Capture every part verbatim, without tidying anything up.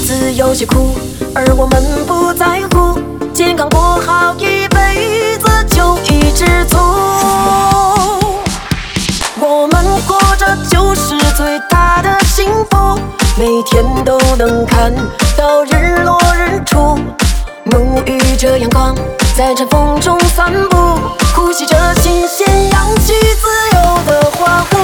子有些苦，而我们不在乎，健康过好一辈子就已知足。我们活着就是最大的幸福，每天都能看到日落日出，沐浴着阳光，在晨风中散步，呼吸着新鲜氧气，自由的花呼。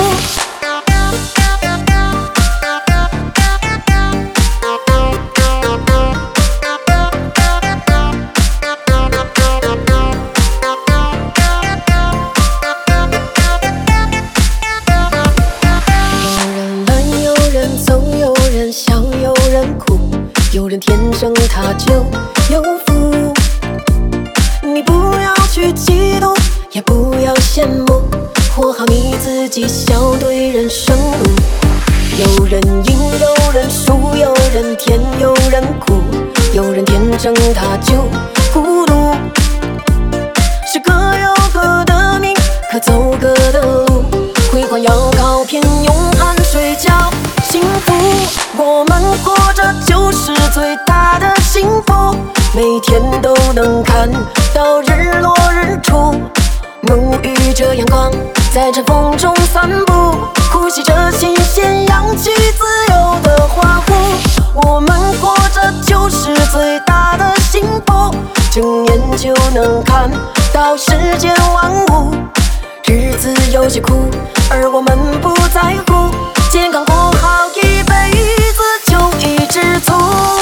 有人天生他就有福，你不要去嫉妒，也不要羡慕，活好你自己，笑对人生路。有人赢，有人输，有人甜，有人苦，有人天生他就孤独，是各有各的命，可走各的路，辉煌要靠偏，用汗水浇幸福。我们活着就是最大的幸福，每天都能看到日落日出，沐浴着阳光，在晨风中散步，呼吸着新鲜氧气，自由的花呼。我们活着就是最大的幸福，睁眼就能看到世间万物。日子有些苦，而我们不在乎，健康过好一辈子就已知足。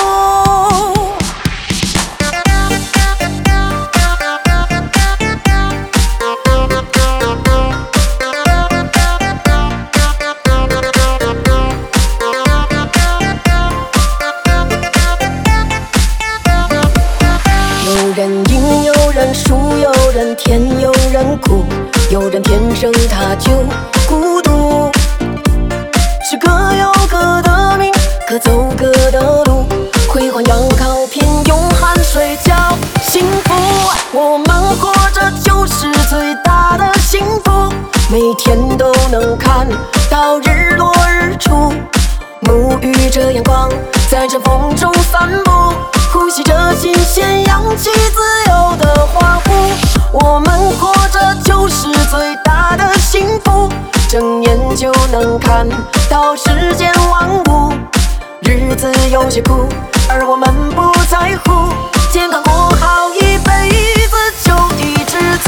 有人赢，有人输，有人甜，有人苦，有人天生他就孤独，是各有各的命，各走各的路，辉煌要靠偏，用汗水浇幸福。我们活着就是最大的幸福，每天都能看到日落日出，沐浴着阳光，在晨风中散步，呼吸着新鲜氧气，自由的花呼。我们活着就是最大的幸福，睁眼就能看到世间万物。日子有些苦，而我们不在乎，健康过好一辈子就已知足。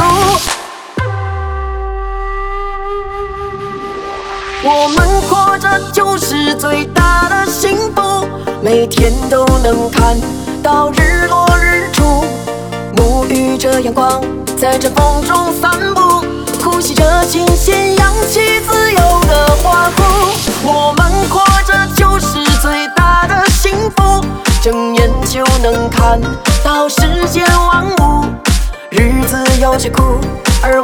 我们活着就是最大的幸福，每天都能看到日落日出，沐浴着阳光，在晨风中散步，呼吸着新鲜氧气，自由的花呼。我们活着就是最大的幸福，睁眼就能看到世间万物。日子有些苦，而